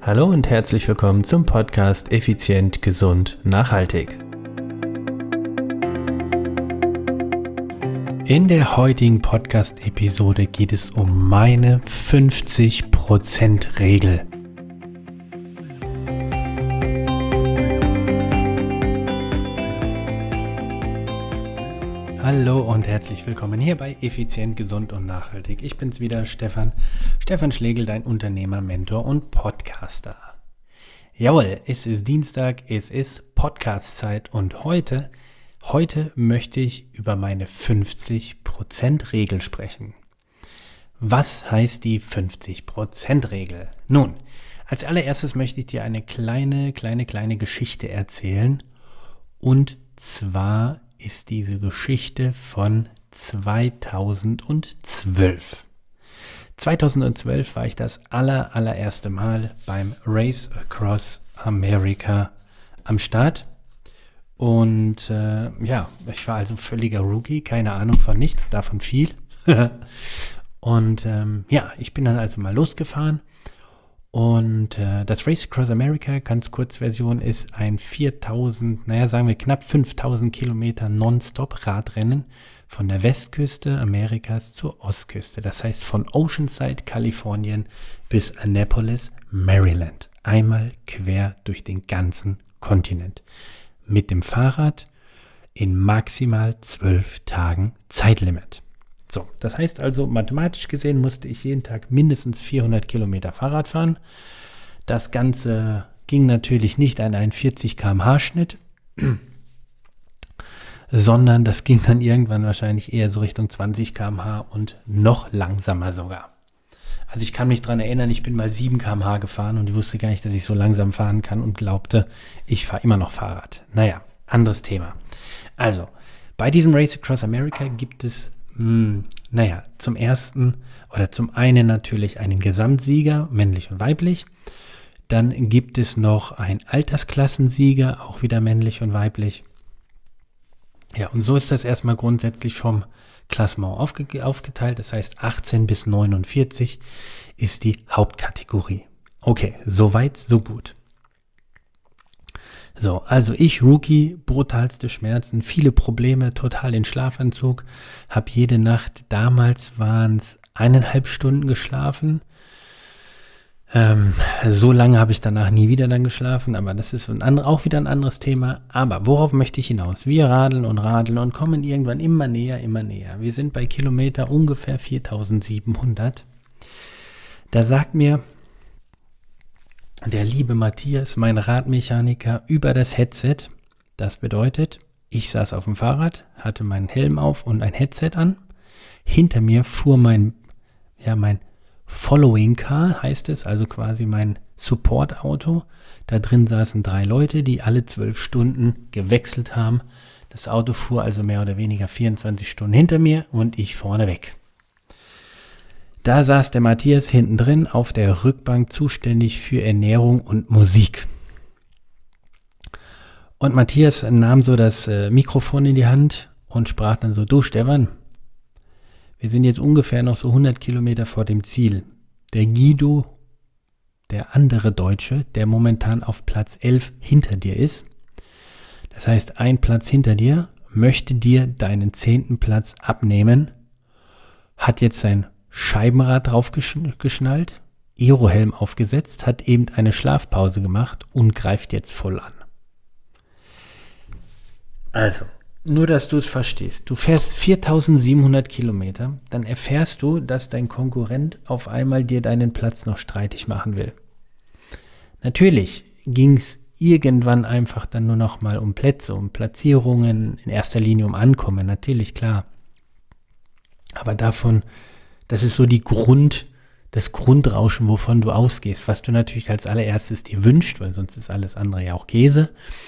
Hallo und herzlich willkommen zum Podcast Effizient, Gesund, Nachhaltig. In der heutigen Podcast-Episode geht es um meine 50%-Regel. Hallo und herzlich willkommen hier bei Effizient, Gesund und Nachhaltig. Ich bin's wieder, Stefan Schlegel, dein Unternehmer, Mentor und Podcaster. Jawohl, es ist Dienstag, es ist Podcast-Zeit und heute möchte ich über meine 50%-Regel sprechen. Was heißt die 50%-Regel? Nun, als allererstes möchte ich dir eine kleine Geschichte erzählen. Und zwar ist diese Geschichte von 2012. 2012 war ich das allererste Mal beim Race Across America am Start. Und ich war also völliger Rookie, keine Ahnung von nichts, davon viel. Und ich bin dann also mal losgefahren. Und das Race Across America, ganz Kurzversion, ist ein knapp 5000 Kilometer Nonstop-Radrennen von der Westküste Amerikas zur Ostküste. Das heißt von Oceanside, Kalifornien bis Annapolis, Maryland. Einmal quer durch den ganzen Kontinent. Mit dem Fahrrad in maximal 12 Tagen Zeitlimit. So, das heißt also, mathematisch gesehen musste ich jeden Tag mindestens 400 Kilometer Fahrrad fahren. Das Ganze ging natürlich nicht an einen 40 km/h Schnitt, sondern das ging dann irgendwann wahrscheinlich eher so Richtung 20 km/h und noch langsamer sogar. Also ich kann mich daran erinnern, ich bin mal 7 km/h gefahren und ich wusste gar nicht, dass ich so langsam fahren kann und glaubte, ich fahre immer noch Fahrrad. Naja, anderes Thema. Also, bei diesem Race Across America gibt es zum einen natürlich einen Gesamtsieger, männlich und weiblich. Dann gibt es noch einen Altersklassensieger, auch wieder männlich und weiblich. Ja, und so ist das erstmal grundsätzlich vom Klassement aufgeteilt. Das heißt, 18 bis 49 ist die Hauptkategorie. Okay, soweit, so gut. So, also ich, Rookie, brutalste Schmerzen, viele Probleme, total in Schlafanzug, habe jede Nacht, damals waren es 1,5 Stunden geschlafen. So lange habe ich danach nie wieder dann geschlafen, aber das ist auch wieder ein anderes Thema. Aber worauf möchte ich hinaus? Wir radeln und kommen irgendwann immer näher. Wir sind bei Kilometer ungefähr 4700. Da sagt mir der liebe Matthias, mein Radmechaniker, über das Headset. Das bedeutet, ich saß auf dem Fahrrad, hatte meinen Helm auf und ein Headset an. Hinter mir fuhr mein Following Car, heißt es, also quasi mein Support-Auto. Da drin saßen 3 Leute, die alle 12 Stunden gewechselt haben. Das Auto fuhr also mehr oder weniger 24 Stunden hinter mir und ich vorne weg. Da saß der Matthias hinten drin auf der Rückbank, zuständig für Ernährung und Musik. Und Matthias nahm so das Mikrofon in die Hand und sprach dann so: Du Stefan, wir sind jetzt ungefähr noch so 100 Kilometer vor dem Ziel. Der Guido, der andere Deutsche, der momentan auf Platz 11 hinter dir ist, das heißt ein Platz hinter dir, möchte dir deinen 10. Platz abnehmen, hat jetzt sein Scheibenrad drauf geschnallt, Aerohelm aufgesetzt, hat eben eine Schlafpause gemacht und greift jetzt voll an. Also, nur dass du es verstehst. Du fährst 4700 Kilometer, dann erfährst du, dass dein Konkurrent auf einmal dir deinen Platz noch streitig machen will. Natürlich ging es irgendwann einfach dann nur noch mal um Plätze, um Platzierungen, in erster Linie um Ankommen, natürlich, klar. Aber davon, das ist so das Grundrauschen, wovon du ausgehst, was du natürlich als allererstes dir wünschst, weil sonst ist alles andere ja auch Käse.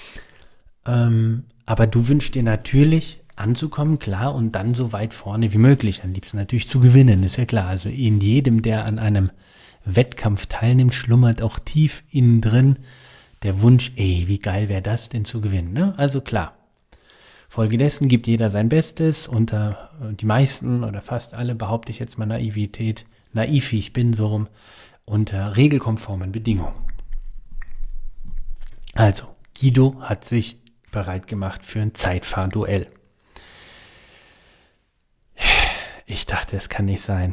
Aber du wünschst dir natürlich anzukommen, klar, und dann so weit vorne wie möglich. Am liebsten natürlich zu gewinnen, ist ja klar. Also in jedem, der an einem Wettkampf teilnimmt, schlummert auch tief innen drin der Wunsch, wie geil wäre das denn zu gewinnen, ne? Also klar. Folgedessen gibt jeder sein Bestes, unter die meisten oder fast alle, behaupte ich jetzt mal naiv wie ich bin, so rum, unter regelkonformen Bedingungen. Also, Guido hat sich bereit gemacht für ein Zeitfahrduell. Ich dachte, es kann nicht sein.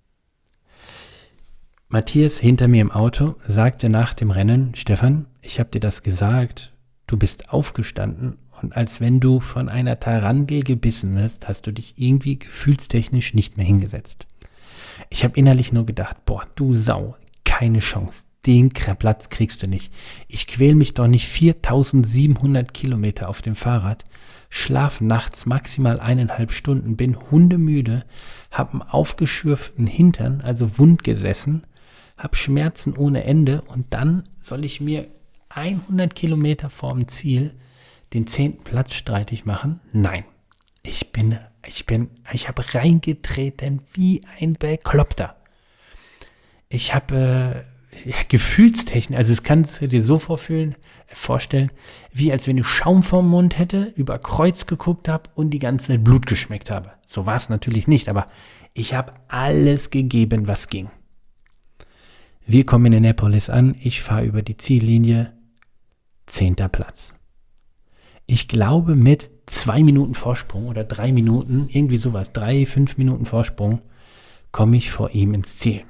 Matthias hinter mir im Auto sagte nach dem Rennen: Stefan, ich habe dir das gesagt, du bist aufgestanden und als wenn du von einer Tarantel gebissen wirst, hast du dich irgendwie gefühlstechnisch nicht mehr hingesetzt. Ich habe innerlich nur gedacht, boah, du Sau, keine Chance, den Platz kriegst du nicht. Ich quäl mich doch nicht 4700 Kilometer auf dem Fahrrad, schlaf nachts maximal 1,5 Stunden, bin hundemüde, hab einen aufgeschürften Hintern, also wund gesessen, hab Schmerzen ohne Ende und dann soll ich mir 100 Kilometer vorm Ziel den 10. Platz streitig machen? Nein. Ich habe reingetreten wie ein Bekloppter. Ich habe Gefühlstechnik, also es kannst du dir so vorstellen, wie als wenn ich Schaum vorm Mund hätte, über Kreuz geguckt habe und die ganze Zeit Blut geschmeckt habe. So war es natürlich nicht, aber ich habe alles gegeben, was ging. Wir kommen in Annapolis an, ich fahre über die Ziellinie, 10. Platz. Ich glaube mit 2 Minuten Vorsprung oder 3 Minuten, irgendwie sowas, 3-5 Minuten Vorsprung, komme ich vor ihm ins Ziel.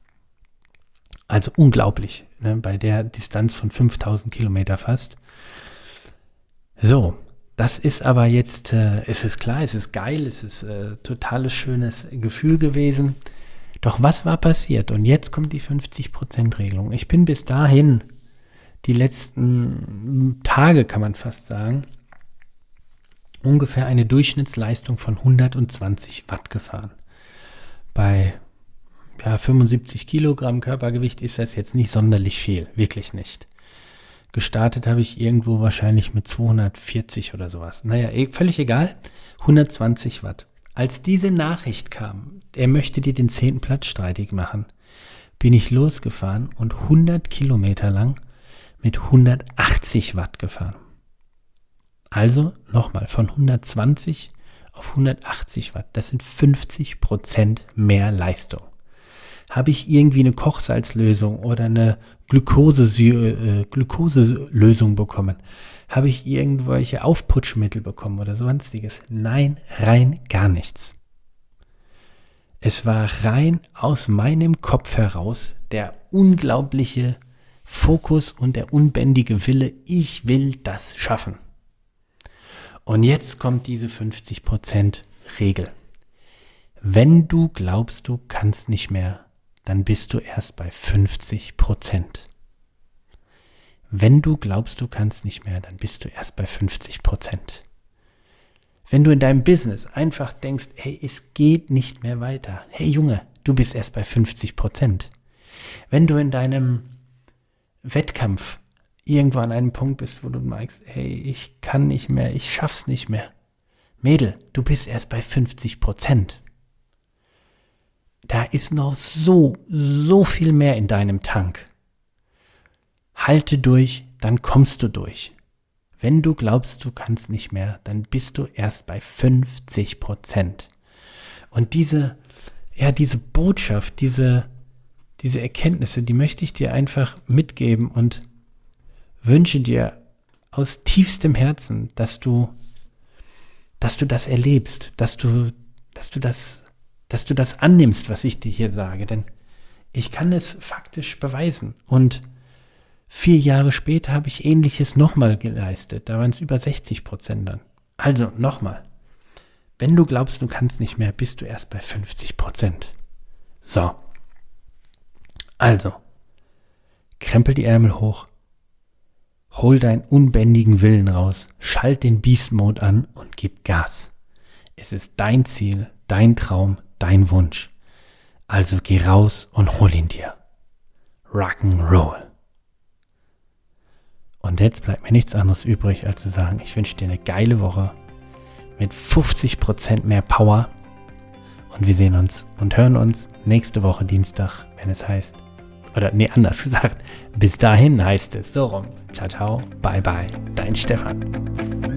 Also unglaublich, ne, bei der Distanz von 5000 Kilometer fast. So, das ist aber jetzt, es ist klar, es ist geil, es ist totales schönes Gefühl gewesen. Doch was war passiert? Und jetzt kommt die 50%-Regelung. Ich bin bis dahin, die letzten Tage kann man fast sagen, ungefähr eine Durchschnittsleistung von 120 Watt gefahren. Bei 75 Kilogramm Körpergewicht ist das jetzt nicht sonderlich viel, wirklich nicht. Gestartet habe ich irgendwo wahrscheinlich mit 240 oder sowas. Naja, völlig egal, 120 Watt. Als diese Nachricht kam, er möchte dir den 10. Platz streitig machen, bin ich losgefahren und 100 Kilometer lang mit 180 Watt gefahren. Also nochmal von 120 auf 180 Watt. Das sind 50% mehr Leistung. Habe ich irgendwie eine Kochsalzlösung oder eine Glukoselösung bekommen? Habe ich irgendwelche Aufputschmittel bekommen oder sonstiges? Nein, rein gar nichts. Es war rein aus meinem Kopf heraus der unglaubliche Fokus und der unbändige Wille, ich will das schaffen. Und jetzt kommt diese 50% Regel. Wenn du glaubst, du kannst nicht mehr, dann bist du erst bei 50%. Wenn du glaubst, du kannst nicht mehr, dann bist du erst bei 50%. Wenn du in deinem Business einfach denkst, hey, es geht nicht mehr weiter. Hey Junge, du bist erst bei 50%. Wenn du in deinem Wettkampf irgendwo an einem Punkt bist, wo du merkst, hey, ich kann nicht mehr, ich schaff's nicht mehr. Mädel, du bist erst bei 50%. Da ist noch so viel mehr in deinem Tank. Halte durch, dann kommst du durch. Wenn du glaubst, du kannst nicht mehr, dann bist du erst bei 50%. Und diese Botschaft, diese Erkenntnisse, die möchte ich dir einfach mitgeben und wünsche dir aus tiefstem Herzen, dass du das erlebst, dass du das annimmst, was ich dir hier sage. Denn ich kann es faktisch beweisen. Und 4 Jahre später habe ich Ähnliches nochmal geleistet. Da waren es über 60% dann. Also nochmal. Wenn du glaubst, du kannst nicht mehr, bist du erst bei 50%. So. Also. Krempel die Ärmel hoch. Hol deinen unbändigen Willen raus. Schalt den Beast Mode an und gib Gas. Es ist dein Ziel, dein Traum, dein Wunsch. Also geh raus und hol ihn dir. Rock'n'Roll. Und jetzt bleibt mir nichts anderes übrig, als zu sagen, ich wünsche dir eine geile Woche mit 50% mehr Power. Und wir sehen uns und hören uns nächste Woche Dienstag, wenn es heißt, anders gesagt, bis dahin heißt es so rum. Ciao, ciao, bye, bye, dein Stefan.